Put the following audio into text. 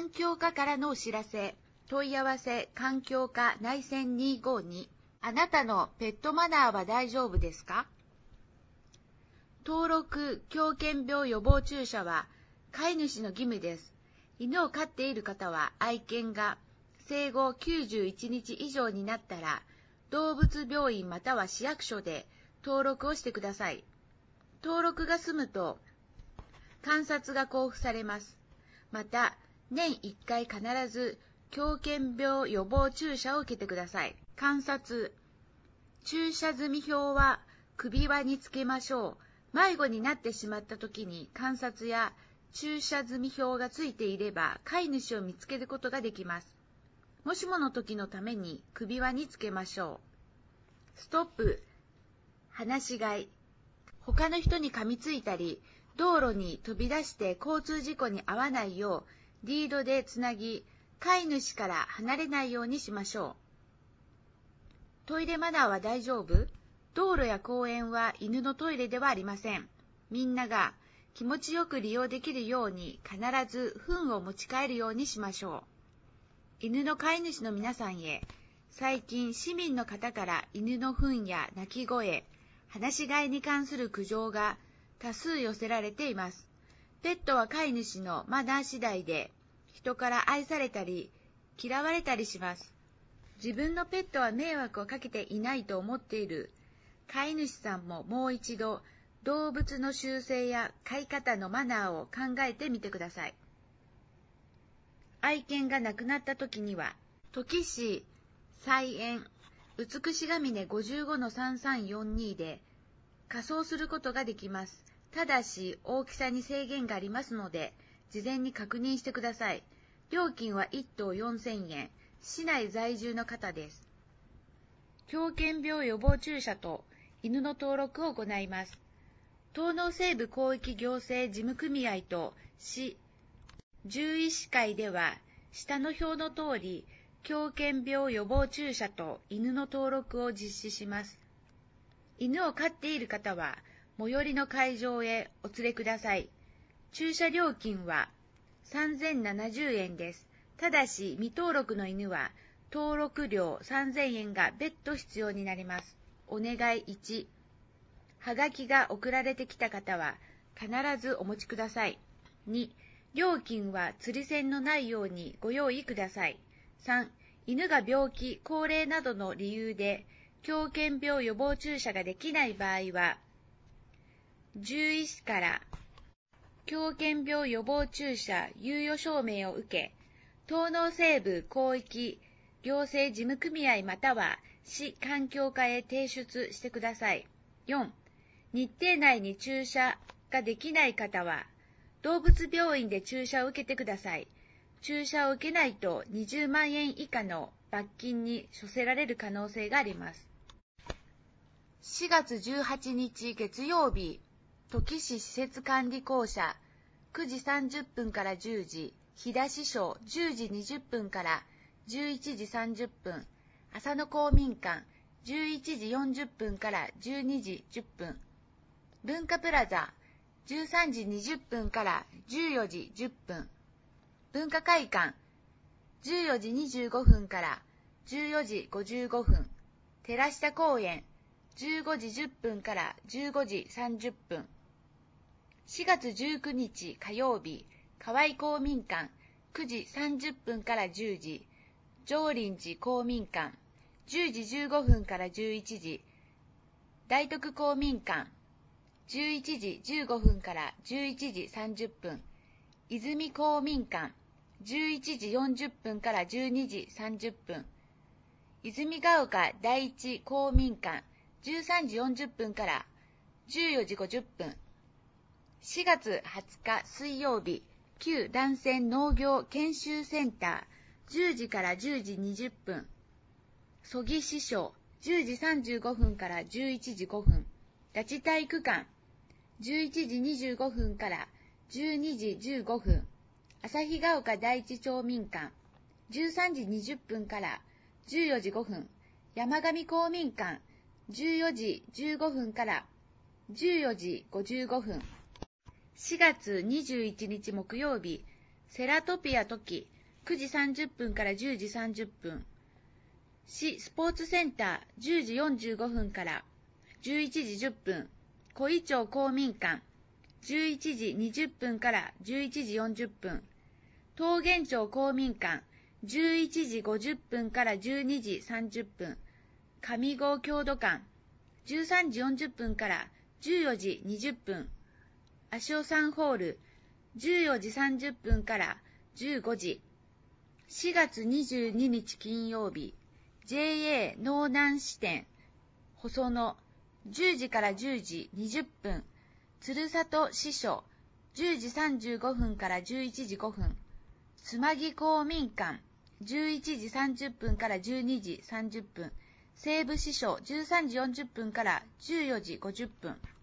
環境課からのお知らせ。問い合わせ環境課内線252。あなたのペットマナーは大丈夫ですか？登録狂犬病予防注射は飼い主の義務です。犬を飼っている方は愛犬が生後91日以上になったら動物病院または市役所で登録をしてください。登録が済むと観察が交付されます。また年1回必ず狂犬病予防注射を受けてください。観察。注射済み表は首輪につけましょう。迷子になってしまった時に観察や注射済み表がついていれば飼い主を見つけることができます。もしもの時のために首輪につけましょう。ストップ。放し飼い。他の人に噛みついたり、道路に飛び出して交通事故に遭わないようリードでつなぎ、飼い主から離れないようにしましょう。トイレマナーは大丈夫？道路や公園は犬のトイレではありません。みんなが気持ちよく利用できるように必ず糞を持ち帰るようにしましょう。犬の飼い主の皆さんへ、最近市民の方から犬の糞や鳴き声、放し飼いに関する苦情が多数寄せられています。ペットは飼い主のマナー次第で人から愛されたり嫌われたりします。自分のペットは迷惑をかけていないと思っている飼い主さんももう一度動物の習性や飼い方のマナーを考えてみてください。愛犬が亡くなった時には、土岐市菜園美しが峰 55-3342 で火葬することができます。ただし大きさに制限がありますので、事前に確認してください。料金は1頭4000円。市内在住の方です。狂犬病予防注射と犬の登録を行います。東農西部広域行政事務組合と市獣医師会では、下の表の通り、狂犬病予防注射と犬の登録を実施します。犬を飼っている方は、最寄りの会場へお連れください。注射料金は3070円です。ただし、未登録の犬は、登録料3000円が別途必要になります。お願い1。はがきが送られてきた方は、必ずお持ちください。2。料金は釣り銭のないようにご用意ください。3。犬が病気、高齢などの理由で、狂犬病予防注射ができない場合は、獣医師から狂犬病予防注射猶予証明を受け、東農西部広域行政事務組合または市環境課へ提出してください。4. 日程内に注射ができない方は、動物病院で注射を受けてください。注射を受けないと20万円以下の罰金に処せられる可能性があります。4月18日月曜日、土岐市施設管理公社9時30分から10時、飛騨支所10時20分から11時30分、浅野公民館11時40分から12時10分、文化プラザ13時20分から14時10分、文化会館14時25分から14時55分、寺下公園15時10分から15時30分、4月19日火曜日、河合公民館9時30分から10時、上林寺公民館10時15分から11時、大徳公民館11時15分から11時30分、泉公民館11時40分から12時30分、泉ヶ丘第一公民館13時40分から14時50分、4月20日水曜日、旧団線農業研修センター10時から10時20分、曽木支所10時35分から11時5分、拉致体育館11時25分から12時15分、旭ヶ丘第一町民館13時20分から14時5分、山上公民館14時15分から14時55分。4月21日木曜日、セラトピアトキ 9時30分から10時30分。市スポーツセンター10時45分から11時10分。小井町公民館11時20分から11時40分。桃源町公民館11時50分から12時30分。上郷郷土館13時40分から14時20分。足尾山ホール14時30分から15時。4月22日金曜日、JA 農南支店細野10時から10時20分。鶴里支所10時35分から11時5分。つまぎ公民館11時30分から12時30分。西部支所13時40分から14時50分。